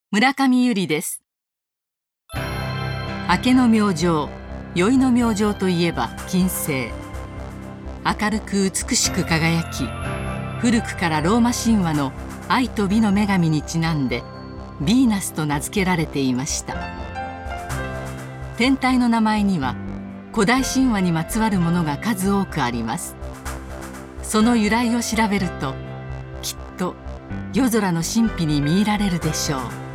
村上由里です。明けの明星、宵の明星といえば金星。明るく美しく輝き、古くからローマ神話の愛と美の女神にちなんでヴィーナスと名付けられていました。天体の名前には古代神話にまつわるものが数多くあります。その由来を調べると、きっと夜空の神秘に見入られるでしょう。